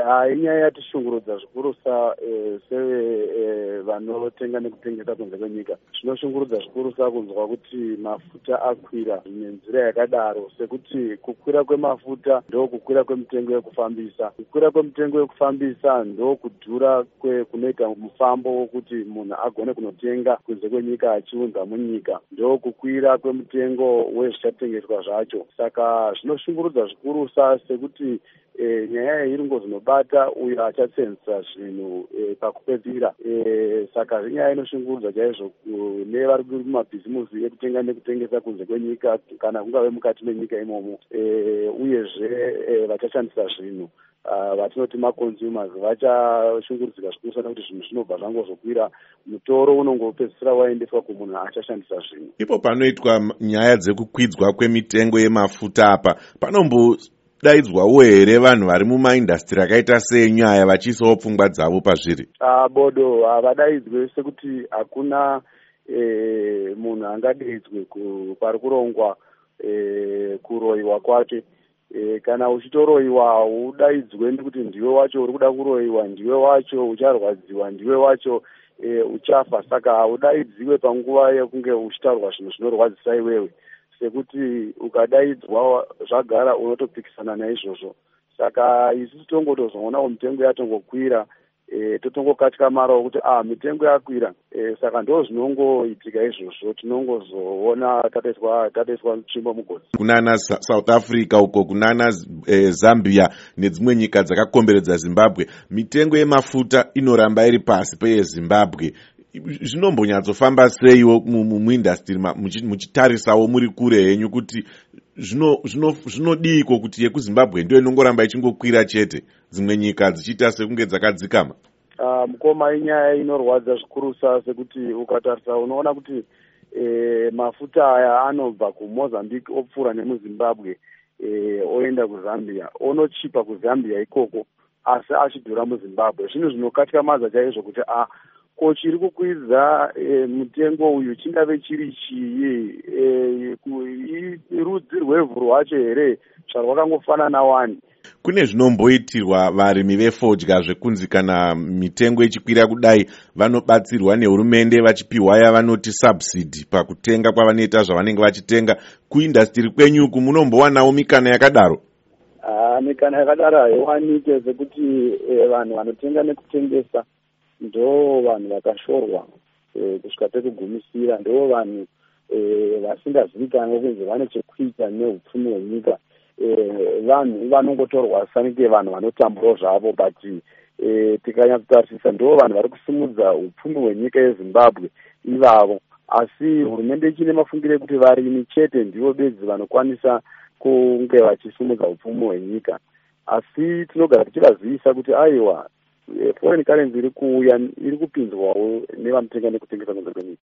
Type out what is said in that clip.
inyaya yatishungurudza zvikurusa sevanotenga nekutengesa kunze kwenyika. Zvinoshungurudza zvikurusa kunzwa kuti mafuta akwira nenzira yakadaro, sekuti kukwira kwemafuta ndo kukwira kwemitengo yekufambisa. Kukwira kwemitengo yekufambisa ndo kudhura kunoita mufambo wokuti munhu agone kunotenga kunze kwenyika achiunza munyika. Ndo kukwira kwemitengo wezvichatengeswa zvacho. Saka zvinoshungurudza zvikurusa sekuti nyaya yehiringo dzinobata uyo achatsenza zvinhu pakupedzisira. Saka inyaya inoshungurudza chaizvo kune vari kumabhizimusi ekutenga nekutengesa kunze kwenyika kana kungave mukati menyika imomo. Uyezve vachashandisa zvinhu vatinoti maconsumers vachashungurudzika zvikurusa nekuti zvinhu zvinobva zvangozokwira, mutoro unongopedzisira waendeswa kumunhu achashandisa zvinhu. Ipo panoitwa nyaya dzekukwidzwa kwemitengo yemafuta apa panombodaidzwawo here vanhu vari mumaindastri akaita senyaya vachiisawo pfungwa dzavo pazviri? Bodo havadaidzwe, sekuti hakuna munhu angadaidzwe pari kurongwa kuroyiwa kwake. Kana uchitoroyiwa udaidzwe nekuti ndiwe wacho uri kuda kuroyiwa, ndiwe wacho ucharwadziwa, ndiwe wacho uchafa. Saka udaidziwe panguva yekunge uchitaurwa zvinhu zvinorwadzisa iwewe, sekuti ukadaidzwa zvagara unotopikisana naizvozvo. Saka isusu tongotozoona mitengo yatongokwira, totongokatyamarao kuti mitengo yakwira. Saka ndo zvinongoitika izvozvo, tinongozoona tataiswa tsvimbo mugodzi. Kunana South Africa uko kunana Zambia nedzimwe nyika dzakakomberedza Zimbabwe, mitengo yemafuta inoramba iri pasi peyeZimbabwe. Zvinombonyatsofamba seiwo muindastri muchitarisawo muri kure henyu kuti zvinodiko kuti yekuZimbabwe ndio inongoramba ichingokwira chete, dzimwe nyika dzichiita sekunge dzakadzikama? Mukoma, inyaya inorwadza zvikurusa, sekuti ukatarisa unoona kuti mafuta aya anobva kuMozambique opfuura nemuZimbabwe oenda kuZambia, onochipa kuZambia ikoko asi achidhura muZimbabwe. Zvinhu zvinokatyamadza chaizvo kuti ko chiri kukwidza mutengo uyu chingave chiri chii, rudzi rwevhu rwacho here zvarwakangofanana wani. Kune zvinomboitirwa varimi vefodya zvekunzi kana mitengo ichikwira kudai vanobatsirwa nehurumende vachipiwa yavanoti subsidy pakutenga kwavanoita zvavanenge vachitenga. Kuindastri kwenyuku munombowanawo mikana yakadaro? Mikana yakadaro haiwanike, sekuti vanhu vanotenga nekutengesa ndo vanhu vakashorwa kusvika pekugumisira, ndo vanhu vasingazivikanwi kunzi vane chekuita neupfumi hwenyika. Vanhu vanongotorwa sanike vanhu vanotamburawo zvavo, but tikanyatsotarisisa ndo vanhu vari kusimudza upfumi hwenyika yeZimbabwe ivavo. Asi hurumende ichine mafungiro ekuti varimi chete ndivo bedzi vanokwanisa kunge vachisimudza upfumi hwenyika. Asi tinogara tichivazivisa kuti aiwa foreign currency iri kuuya iri kupinzwawo nevanotenga nekutengesa kunze kwenyika.